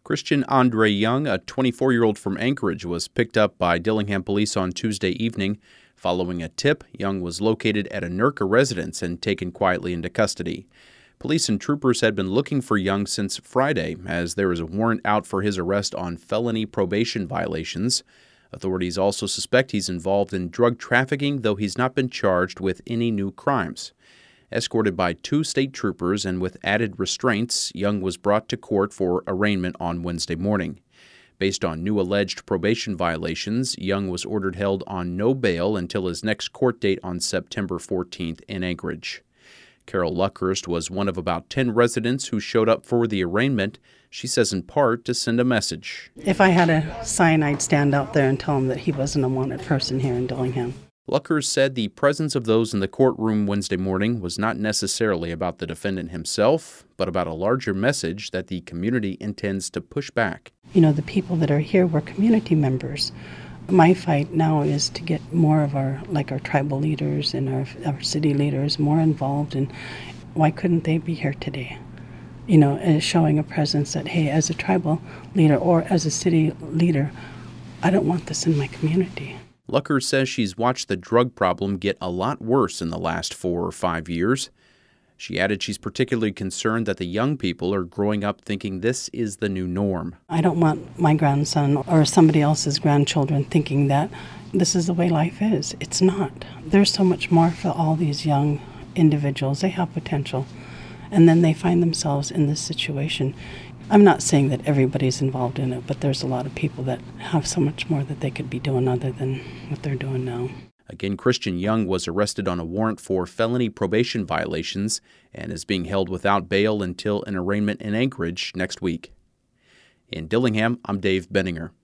Christian Andre Young, a 24-year-old from Anchorage, was picked up by Dillingham police on Tuesday evening. Following a tip, Young was located at a NERCA residence and taken quietly into custody. Police and troopers had been looking for Young since Friday, as there is a warrant out for his arrest on felony probation violations. Authorities also suspect he's involved in drug trafficking, though he's not been charged with any new crimes. Escorted by 2 state troopers and with added restraints, Young was brought to court for arraignment on Wednesday morning. Based on new alleged probation violations, Young was ordered held on no bail until his next court date on September 14th in Anchorage. Carol Luckhurst was one of about 10 residents who showed up for the arraignment. She says in part to send a message. If I had a sign, I'd stand out there and tell him that he wasn't a wanted person here in Dillingham. Luckhurst said the presence of those in the courtroom Wednesday morning was not necessarily about the defendant himself, but about a larger message that the community intends to push back. You know, the people that are here were community members. My fight now is to get more of our tribal leaders and our city leaders more involved, and why couldn't they be here today? You know, as showing a presence that, hey, as a tribal leader or as a city leader, I don't want this in my community. Luckhurst says she's watched the drug problem get a lot worse in the last 4 or 5 years. She added she's particularly concerned that the young people are growing up thinking this is the new norm. I don't want my grandson or somebody else's grandchildren thinking that this is the way life is. It's not. There's so much more for all these young individuals. They have potential, and then they find themselves in this situation. I'm not saying that everybody's involved in it, but there's a lot of people that have so much more that they could be doing other than what they're doing now. Again, Christian Young was arrested on a warrant for felony probation violations and is being held without bail until an arraignment in Anchorage next week. In Dillingham, I'm Dave Benninger.